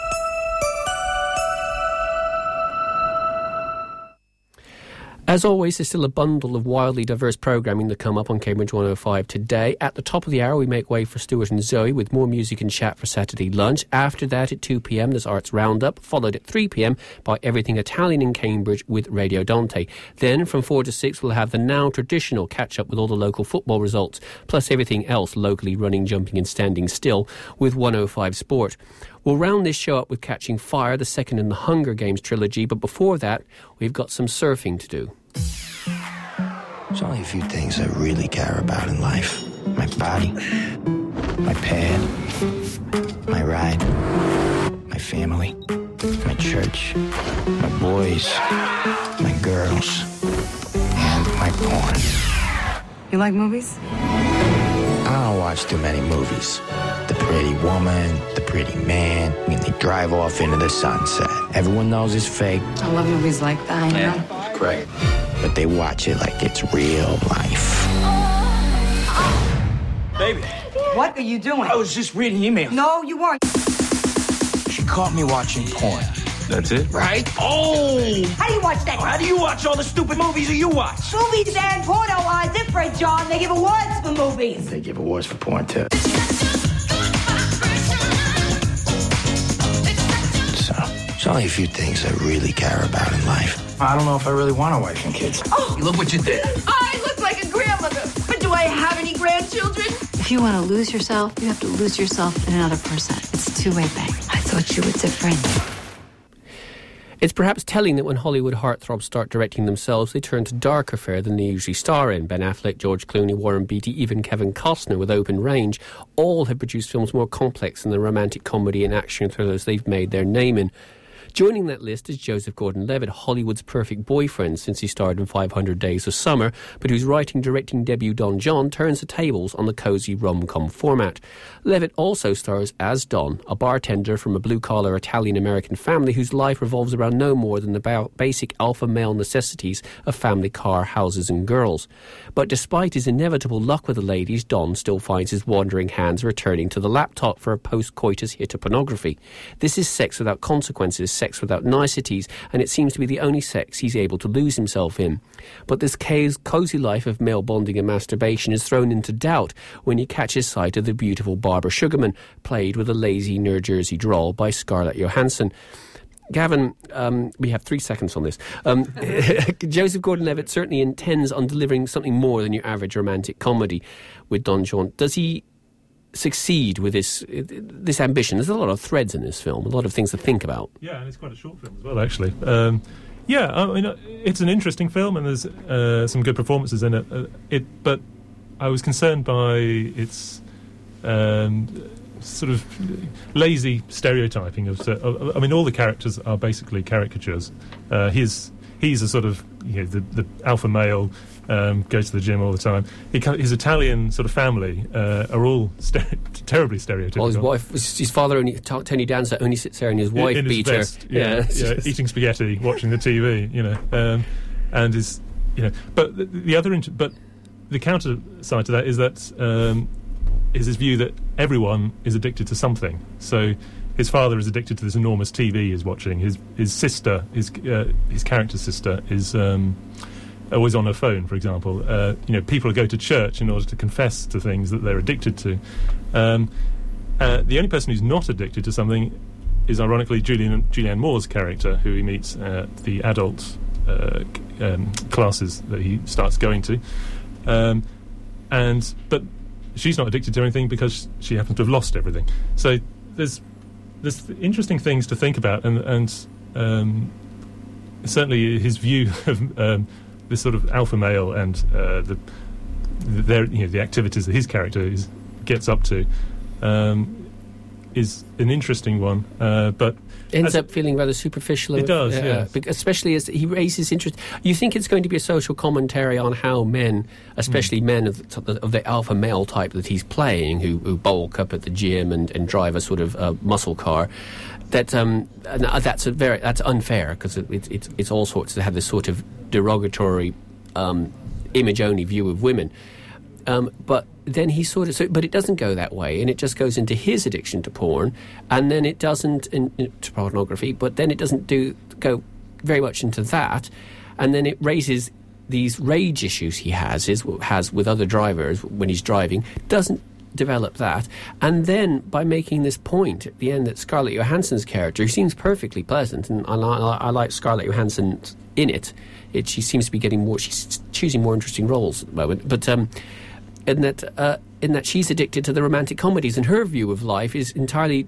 As always, there's still a bundle of wildly diverse programming to come up on Cambridge 105 today. At the top of the hour, we make way for Stuart and Zoe with more music and chat for Saturday lunch. After that, at 2 p.m, there's Arts Roundup, followed at 3 p.m. by Everything Italian in Cambridge with Radio Dante. Then, from 4 to 6, we'll have the now traditional catch-up with all the local football results, plus everything else locally running, jumping and standing still with 105 Sport. We'll round this show up with Catching Fire, the second in the Hunger Games trilogy, but before that, we've got some surfing to do. There's only a few things I really care about in life. My body, my pad, my ride, my family, my church, my boys, my girls, and my porn. You like movies? I don't watch too many movies. The pretty woman, the pretty man, and they drive off into the sunset. Everyone knows it's fake. I love movies like that, you know? Great. But they watch it like it's real life. Baby. What are you doing? I was just reading emails. No, you weren't. She caught me watching porn. That's it? Right? Oh! How do you watch that? How do you watch all the stupid movies that you watch? Movies and porno are different, John. They give awards for movies. They give awards for porn, too. So, there's only a few things I really care about in life. I don't know if I really want a wife and kids. Oh! Look what you did. I look like a grandmother. But do I have any grandchildren? If you want to lose yourself, you have to lose yourself in another person. It's a two-way thing. I thought you were different. It's perhaps telling that when Hollywood heartthrobs start directing themselves, they turn to darker fare than they usually star in. Ben Affleck, George Clooney, Warren Beatty, even Kevin Costner with Open Range, all have produced films more complex than the romantic comedy and action thrillers they've made their name in. Joining that list is Joseph Gordon-Levitt, Hollywood's perfect boyfriend since he starred in 500 Days of Summer, but whose writing-directing debut Don John turns the tables on the cosy rom-com format. Levitt also stars as Don, a bartender from a blue-collar Italian-American family whose life revolves around no more than the basic alpha male necessities of family, car, houses and girls. But despite his inevitable luck with the ladies, Don still finds his wandering hands returning to the laptop for a post-coitus hit of pornography. This is sex without consequences, sex without niceties, and it seems to be the only sex he's able to lose himself in. But this cosy life of male bonding and masturbation is thrown into doubt when he catches sight of the beautiful Barbara Sugarman, played with a lazy New Jersey drawl by Scarlett Johansson. Gavin, we have 3 seconds on this. Joseph Gordon-Levitt certainly intends on delivering something more than your average romantic comedy with Don John. Does he succeed with this ambition? There's a lot of threads in this film, a lot of things to think about. Yeah, and it's quite a short film as well, actually. Yeah, I mean, it's an interesting film, and there's some good performances in it. But I was concerned by its sort of lazy stereotyping of. I mean, all the characters are basically caricatures. He's a sort of the alpha male. Goes to the gym all the time. His Italian sort of family are all terribly stereotypical. Well, his wife, his father, Tony Danza, only sits there in his wife in beater, his vest, eating spaghetti, watching the TV, and his, But but the counter side to that is that is his view that everyone is addicted to something. So his father is addicted to this enormous TV he's watching. His sister, his character's sister, is. Always on her phone, for example. People go to church in order to confess to things that they're addicted to. The only person who's not addicted to something is, ironically, Julianne Moore's character, who he meets at the adult classes that he starts going to. But she's not addicted to anything because she happens to have lost everything. So there's interesting things to think about, and certainly his view of this sort of alpha male and the activities that his character gets up to is an interesting one, but ends up feeling rather superficial. It does, yes. Especially as he raises interest. You think it's going to be a social commentary on how men, especially men of the alpha male type that he's playing, who bulk up at the gym and drive a sort of muscle car. That's unfair, because it's all sorts to have this sort of derogatory image-only view of women. But then he but it doesn't go that way, and it just goes into his addiction to porn, and then it doesn't to pornography. But then it doesn't go very much into that, and then it raises these rage issues he has with other drivers when he's driving. Doesn't develop that, and then by making this point at the end that Scarlett Johansson's character, who seems perfectly pleasant, and I like Scarlett Johansson in it. She seems to be getting more. She's choosing more interesting roles at the moment, but. In that she's addicted to the romantic comedies, and her view of life is entirely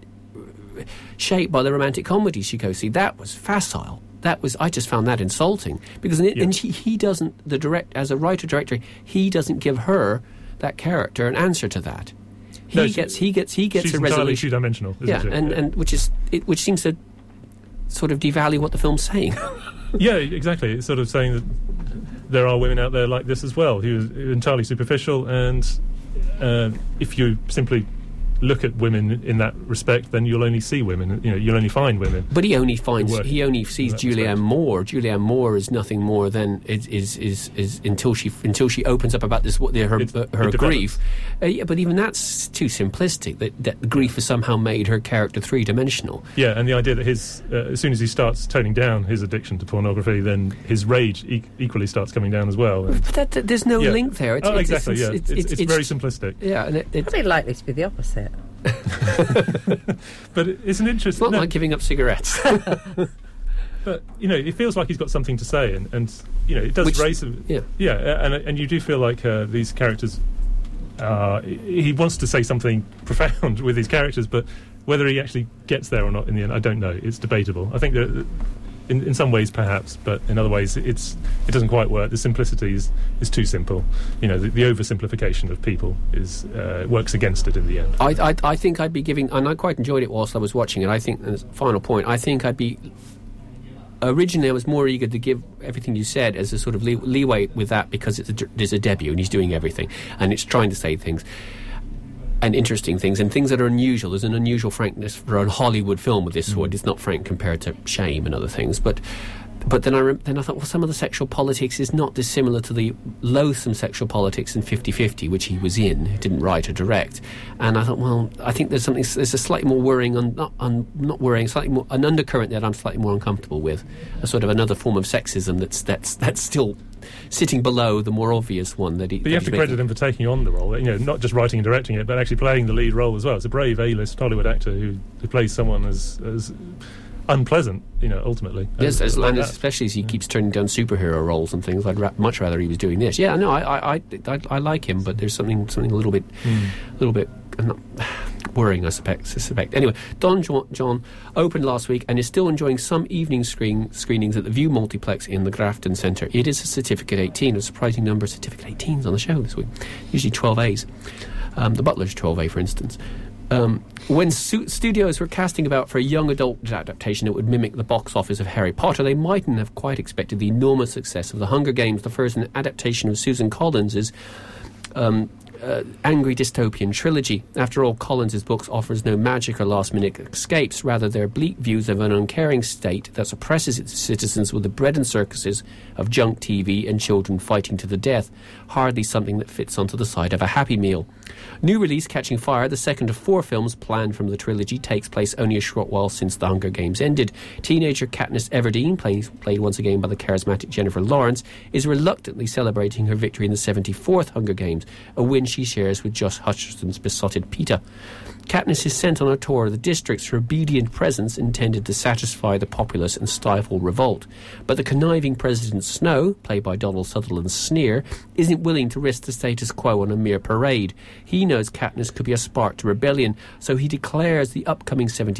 shaped by the romantic comedies she goes see. That was facile. I just found that insulting, because and he doesn't, as a writer-director, he doesn't give her, that character, an answer to that. He gets she's a resolution. Two-dimensional, isn't she? And which seems to sort of devalue what the film's saying. Yeah, exactly. It's sort of saying that there are women out there like this as well, who are entirely superficial, and if you simply look at women in that respect, then you'll only see women. You'll only find women. But he only sees Julianne Moore. Julianne Moore is nothing more than is until she opens up about this her grief. But even that's too simplistic. That grief has somehow made her character three-dimensional. Yeah, and the idea that as soon as he starts toning down his addiction to pornography, then his rage equally starts coming down as well. But there's no link there. It's very simplistic. Yeah, and it's probably likely to be the opposite. But it's an interesting. It's not like giving up cigarettes. But it feels like he's got something to say, and it does raise. And you do feel like these characters. He wants to say something profound with his characters, but whether he actually gets there or not in the end, I don't know. It's debatable. I think that in some ways perhaps, but in other ways it doesn't quite work. The simplicity is too simple. The oversimplification of people works against it in the end. I think I'd be giving, and I quite enjoyed it whilst I was watching it. I think, as a final point, I think I'd be. Originally, I was more eager to give everything you said as a sort of leeway with that, because there's a debut and he's doing everything and it's trying to say things and interesting things and things that are unusual. There's an unusual frankness for a Hollywood film with this sort. It's not frank compared to Shame and other things, but then I thought, well, some of the sexual politics is not dissimilar to the loathsome sexual politics in 50-50, which he was in, didn't write or direct. And I thought, well, I think there's a slightly more worrying, not worrying, slightly more an undercurrent that I'm slightly more uncomfortable with, a sort of another form of sexism that's still sitting below the more obvious one that he. But you have to credit him for taking on the role, not just writing and directing it, but actually playing the lead role as well. It's a brave A-list Hollywood actor who plays someone as unpleasant, ultimately. Yes, especially as he keeps turning down superhero roles and things. I'd much rather he was doing this. Yeah, no, I like him, but there's something a little bit worrying, I suspect. Anyway, Don John opened last week and is still enjoying some evening screenings at the View Multiplex in the Grafton Centre. It is a Certificate 18, a surprising number of Certificate 18s on the show this week. Usually 12As. The Butler's 12A, for instance. When studios were casting about for a young adult adaptation that would mimic the box office of Harry Potter, they mightn't have quite expected the enormous success of The Hunger Games, the first adaptation of Susan Collins's angry dystopian trilogy. After all, Collins's books offers no magic or last-minute escapes. Rather, they're bleak views of an uncaring state that suppresses its citizens with the bread and circuses of junk TV and children fighting to the death. Hardly something that fits onto the side of a Happy Meal. New release Catching Fire, the second of 4 films planned from the trilogy, takes place only a short while since The Hunger Games ended. Teenager Katniss Everdeen, played once again by the charismatic Jennifer Lawrence, is reluctantly celebrating her victory in the 74th Hunger Games, a win she shares with Josh Hutcherson's besotted Peeta. Katniss is sent on a tour of the districts, her obedient presence intended to satisfy the populace and stifle revolt. But the conniving President Snow, played by Donald Sutherland's Sneer, isn't willing to risk the status quo on a mere parade. He knows Katniss could be a spark to rebellion, so he declares the upcoming 74th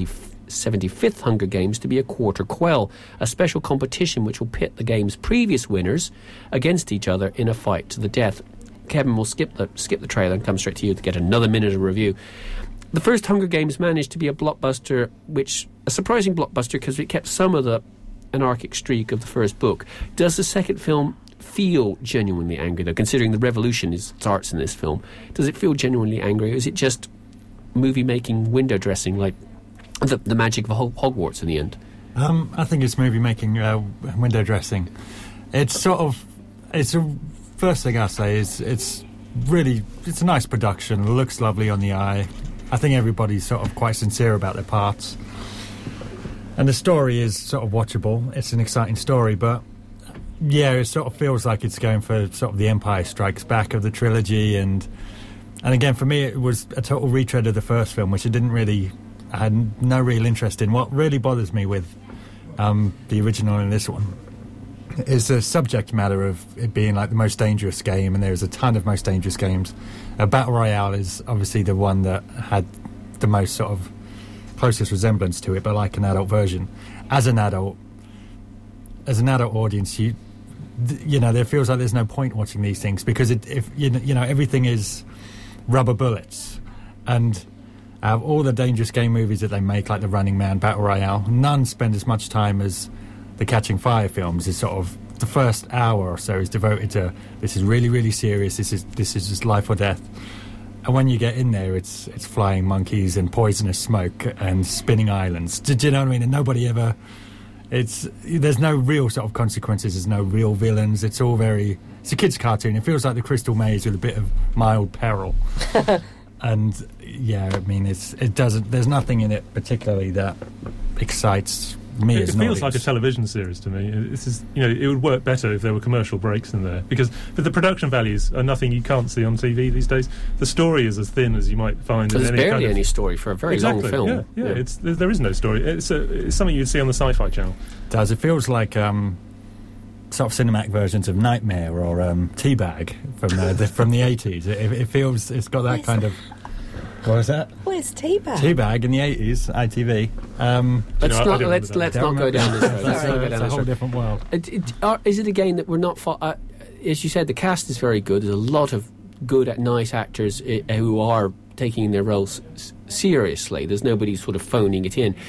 75th Hunger Games to be a quarter quell, a special competition which will pit the game's previous winners against each other in a fight to the death. Kevin will skip the trailer and come straight to you to get another minute of review. The first Hunger Games managed to be a blockbuster, a surprising blockbuster because it kept some of the anarchic streak of the first book. Does the second film feel genuinely angry, though, considering the revolution starts in this film? Does it feel genuinely angry, or is it just movie-making window dressing, like the magic of Hogwarts in the end? I think it's movie-making window dressing. It's the first thing I say is it's a nice production. It looks lovely on the eye. I think everybody's sort of quite sincere about their parts. And the story is sort of watchable. It's an exciting story, but yeah, it sort of feels like it's going for sort of the Empire Strikes Back of the trilogy, and again, for me, it was a total retread of the first film, which I had no real interest in. What really bothers me with the original and this one is the subject matter of it being like the most dangerous game, and there's a ton of most dangerous games. Battle Royale is obviously the one that had the most sort of closest resemblance to it, but like an adult version. As an adult audience, you know, there feels like there's no point watching these things because if everything is rubber bullets, and all the dangerous game movies that they make, like the Running Man, Battle Royale, none spend as much time as the Catching Fire films. Is sort of the first hour or so is devoted to this is really, really serious. This is just life or death. And when you get in there, it's flying monkeys and poisonous smoke and spinning islands. Do you know what I mean? And nobody ever. There's no real sort of consequences. There's no real villains. It's all it's a kid's cartoon. It feels like the Crystal Maze with a bit of mild peril. And yeah, I mean, there's nothing in it particularly that excites me as an audience. It feels like a television series to me. It would work better if there were commercial breaks in there, but the production values are nothing you can't see on TV these days. The story is as thin as you might find. There's barely any story for a very long film. Yeah. There is no story. It's something you'd see on the Sci-Fi Channel. It feels like sort of cinematic versions of Nightmare or Teabag from the 80s. It feels it's got that kind of. What was that? What is Teabag? Teabag in the 80s, ITV. Let's not go down this road. It's a whole different world. Is it again that we're not... as you said, the cast is very good. There's a lot of good, nice actors who are taking their roles seriously. There's nobody sort of phoning it in.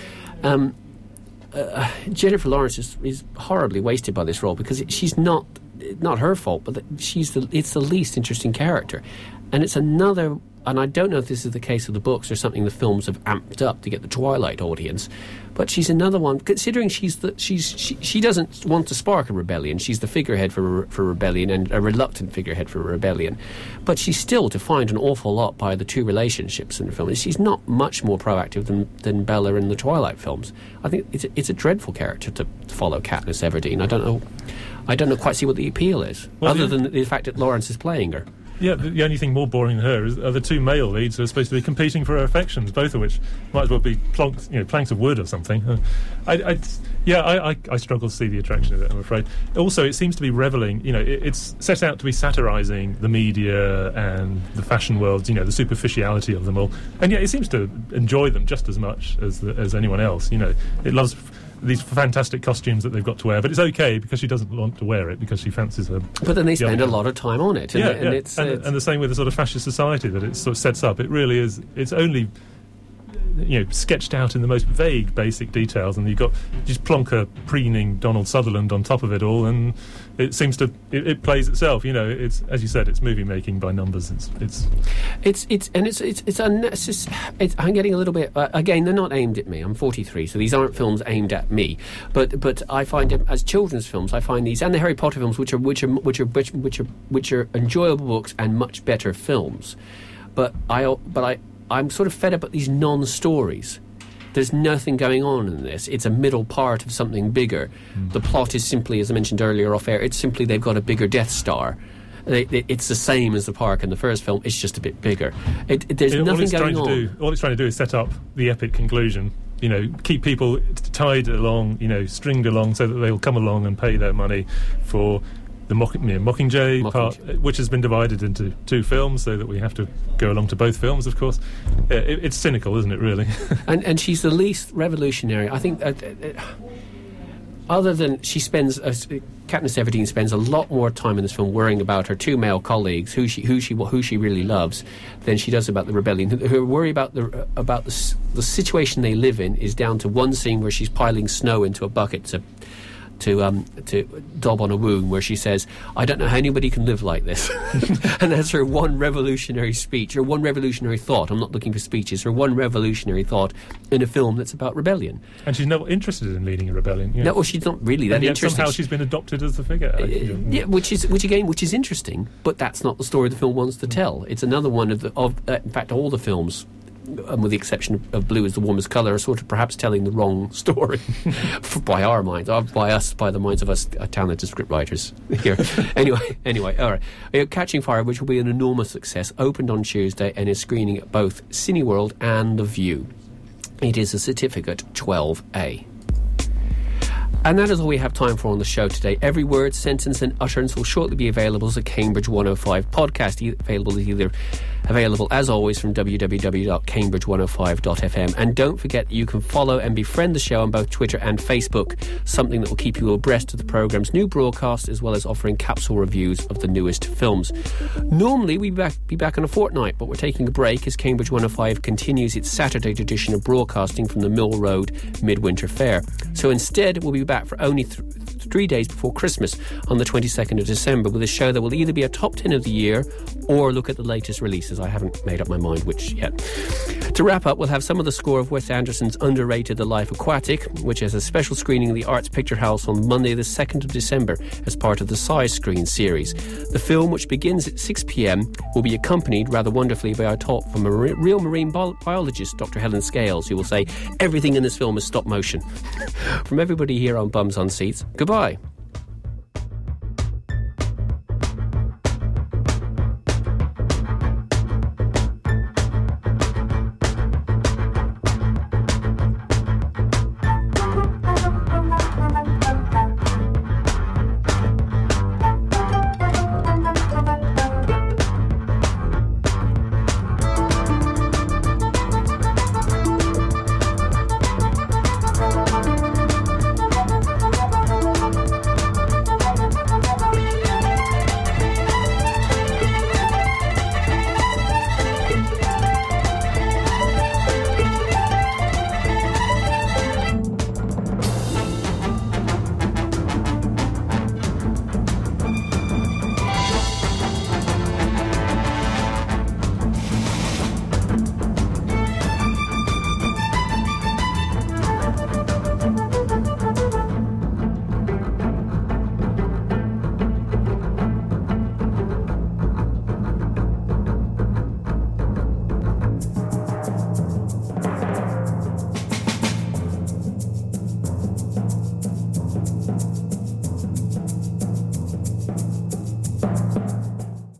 Jennifer Lawrence is horribly wasted by this role because she's not her fault, but it's the least interesting character. And it's another... And I don't know if this is the case of the books or something the films have amped up to get the Twilight audience, but she's another one. Considering she doesn't want to spark a rebellion. She's the figurehead for rebellion, and a reluctant figurehead for rebellion. But she's still defined an awful lot by the two relationships in the film. She's not much more proactive than Bella in the Twilight films. I think it's a dreadful character to follow Katniss Everdeen. I don't know quite see what the appeal is, other than the fact that Lawrence is playing her. Yeah, the only thing more boring than her are the two male leads who are supposed to be competing for her affections, both of which might as well be planks of wood or something. I struggle to see the attraction of it, I'm afraid. Also, it seems to be revelling, it's set out to be satirising the media and the fashion world, the superficiality of them all, and yet it seems to enjoy them just as much as anyone else. It loves these fantastic costumes that they've got to wear, but it's okay because she doesn't want to wear it because she fancies her. But then they spend a lot of time on it, and it's the same with the sort of fascist society that it sort of sets up. It really is. It's only sketched out in the most vague, basic details, and you've got just plonk a preening Donald Sutherland on top of it all, and it seems to it plays itself. It's, as you said, it's movie making by numbers. It's unnecessary. I'm getting a little bit. Again, they're not aimed at me. I'm 43, so these aren't films aimed at me. But I find them as children's films. I find these and the Harry Potter films, which are enjoyable books and much better films. But I'm sort of fed up at these non-stories. There's nothing going on in this. It's a middle part of something bigger. The plot is simply, as I mentioned earlier off air, it's simply they've got a bigger Death Star. It's the same as the park in the first film. It's just a bit bigger. There's nothing going on. All it's trying to do is set up the epic conclusion. Keep people tied along, stringed along so that they'll come along and pay their money for Mockingjay part, which has been divided into 2 films, so that we have to go along to both films, of course. It's cynical, isn't it, really? and she's the least revolutionary. I think other than she spends... Katniss Everdeen spends a lot more time in this film worrying about her 2 male colleagues, who she really loves, than she does about the rebellion. Her worry about the situation they live in is down to one scene where she's piling snow into a bucket to daub on a wound, where she says, "I don't know how anybody can live like this." And that's her one revolutionary speech, or one revolutionary thought. I'm not looking for speeches. Her one revolutionary thought in a film that's about rebellion. And she's not interested in leading a rebellion. No, well, she's not really that and yet interested. Somehow she's been adopted as the figure. Which is interesting, but that's not the story the film wants to tell. It's another one in fact, all the films, with the exception of Blue is the Warmest Colour, are sort of perhaps telling the wrong story by our minds, or by the minds of us talented scriptwriters here. Anyway, all right. Catching Fire, which will be an enormous success, opened on Tuesday and is screening at both Cineworld and The View. It is a certificate 12A. And that is all we have time for on the show today. Every word, sentence and utterance will shortly be available as a Cambridge 105 podcast, available as always from www.cambridge105.fm. And don't forget you can follow and befriend the show on both Twitter and Facebook, something that will keep you abreast of the programme's new broadcast, as well as offering capsule reviews of the newest films. Normally we'd be back in a fortnight, but we're taking a break as Cambridge 105 continues its Saturday tradition of broadcasting from the Mill Road Midwinter Fair. So instead we'll be back for only 3 days before Christmas on the 22nd of December, with a show that will either be a top 10 of the year or look at the latest releases. I haven't made up my mind which yet. To wrap up, we'll have some of the score of Wes Anderson's underrated The Life Aquatic, which has a special screening in the Arts Picture House on Monday the 2nd of December as part of the Size Screen series. The film, which begins at 6 p.m, will be accompanied rather wonderfully by a talk from a real marine biologist, Dr. Helen Scales, who will say everything in this film is stop motion. From everybody here on Bums on Seats, goodbye.